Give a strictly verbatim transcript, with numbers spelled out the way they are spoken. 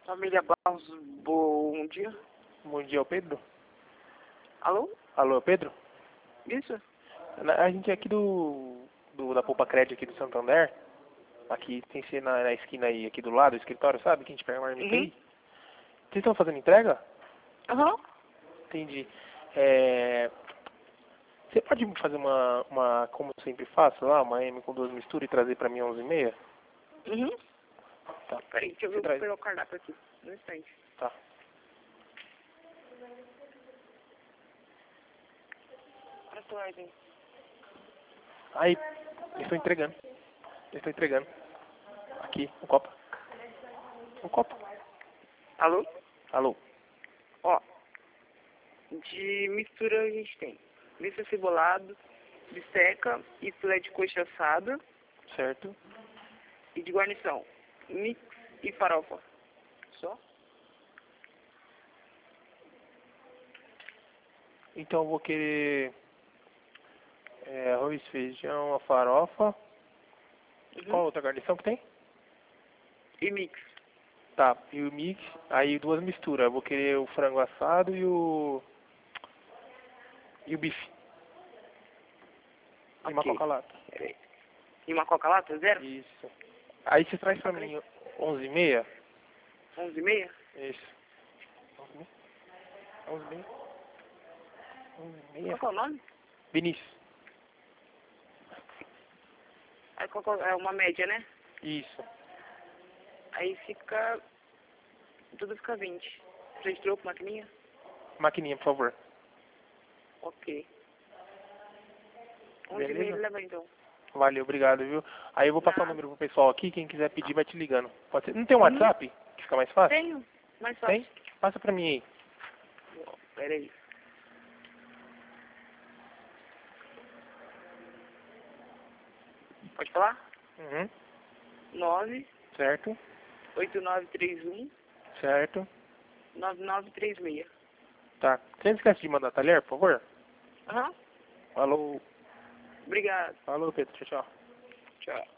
Família Barros, bom dia. Bom dia, é o Pedro? Alô? Alô, é o Pedro? Isso? A gente é aqui do, do da Poupa Crédito aqui do Santander. Aqui tem que ser na, na esquina aí, aqui do lado do escritório, sabe? Que a gente pega uma marmita Uhum. aí. Vocês estão fazendo entrega? Aham. Uhum. Entendi. É... Você pode me fazer uma, uma, como eu sempre faço lá, uma M com duas misturas e trazer pra mim às onze e meia? Uhum. Tá. Peraí, deixa eu ver, Você eu vou traz. pegar o cardápio aqui. No instante. Tá. Olha a sua ordem. Aí, eu estou entregando. Eu estou entregando. Aqui, um copo. Um copo. Alô? Alô. Ó, de mistura a gente tem bife cebolado, bisteca e filé de coxa assada. Certo. E de guarnição, mix e farofa. Só? Então eu vou querer é, arroz, feijão, a farofa. Uhum. Qual outra guarnição que tem? E mix. Tá, e o mix, aí duas misturas. Eu vou querer o frango assado e o. E o bife. E uma Ok. coca-lata. Peraí. E uma coca-lata, zero? Isso. Aí você traz pra Ok. mim onze e meia? Onze e meia? Isso. onze e meia? onze e meia? onze e meia? Qual que é o nome? Vinícius. Aí qual que é é uma média, né? Isso. Aí fica... Tudo fica vinte. Três trocos, maquininha? Maquininha, por favor. Ok. Onze e meia ele Beleza? leva então. Valeu, obrigado, viu? Aí eu vou passar o Nada. número pro pessoal aqui, quem quiser pedir vai te ligando. Pode ser? Não tem um Uhum. WhatsApp? Que fica mais fácil? Tenho. Mais fácil. Tem? Passa pra mim aí. Peraí. Pode falar? Uhum. Nove Certo, oito nove três um certo. nove nove três seis. Tá. Você não esquece de mandar talher, por favor? Aham. Falou. Obrigado. Falou, Pedro. Tchau, tchau. Tchau.